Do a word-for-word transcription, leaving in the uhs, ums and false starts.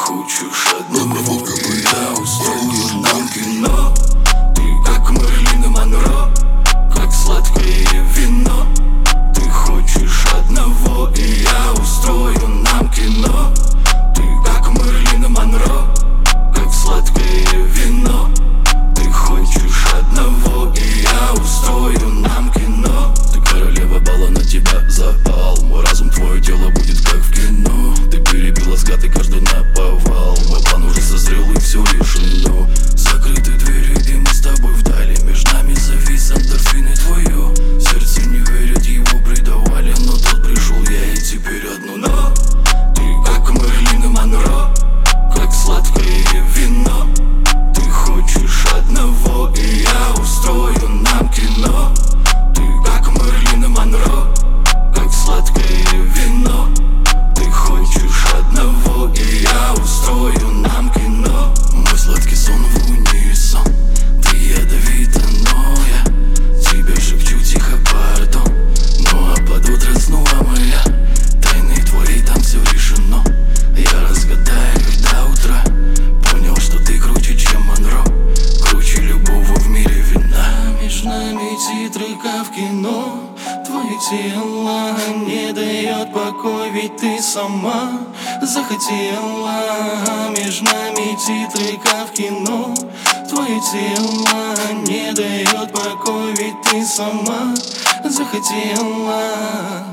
хочешь одного, и я устрою нам кино. Ты как Мэрилин Монро, как сладкое вино. Ты хочешь одного, и я устрою нам кино. Ты как Мэрилин Монро, как сладкое вино. Ты хочешь одного, и я устрою нам кино. Ты королева бала, на тебя запал. Мой разум, твое тело будет как в кино. Ты перебила взгляд и каждый наповал. Мой план уже созрел и все решено. Закрыты двери, и мы с тобой вдали. Между нами завис эндорфин и твое сердце не верит, его предавали. Но тот пришел я, и теперь одно но. Ты как Мэрилин Монро, как сладкое вино. Ты хочешь одного, и я устрою нам кино. Ты как Мэрилин Монро, как сладкое вино. Ты хочешь одного, и я устрою нам кино. Мой сладкий сон в унисон. Ты ядовита, но я тебе шепчу тихо пардон. Ну а под утро снова моя тайны твои, там все решено. Я разгадаю их до утра. Понял, что ты круче, чем Монро, круче любого в мире вина. Между нами титры, как в кино. Твое тело не дает покой, ведь ты сама захотела. Между нами титры, как в кино. Твое тело не дает покой, ведь ты сама захотела.